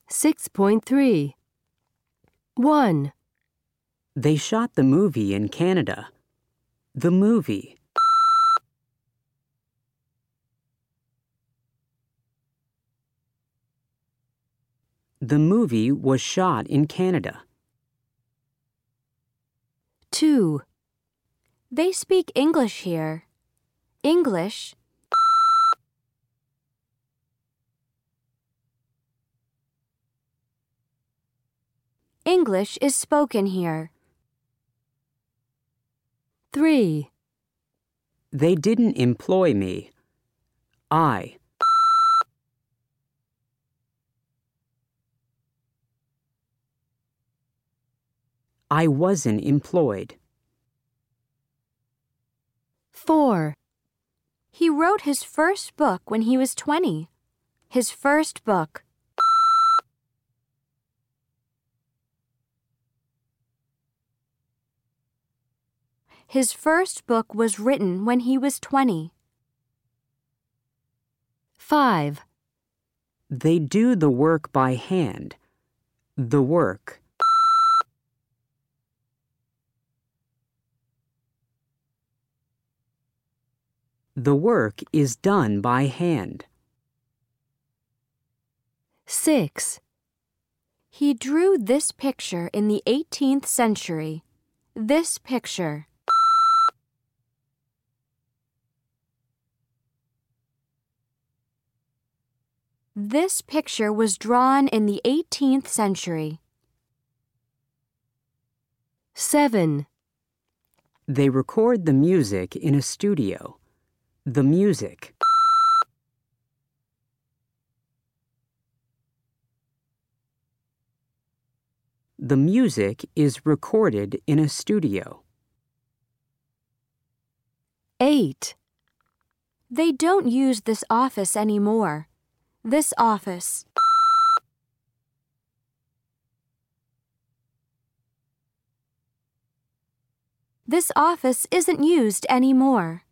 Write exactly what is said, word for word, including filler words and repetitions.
six point three. one. They shot the movie in Canada. The movie. The movie was shot in Canada. two. They speak English here. English. English is spoken here. three. They didn't employ me. I. I wasn't employed. four. He wrote his first book when he was twenty. His first book. His first book was written when he was twenty. five. They do the work by hand. The work. The work is done by hand. six. He drew this picture in the eighteenth century. This picture. This picture was drawn in the eighteenth century. seven. They record the music in a studio. The music. The music is recorded in a studio. eight. They don't use this office anymore. This office. This office isn't used anymore.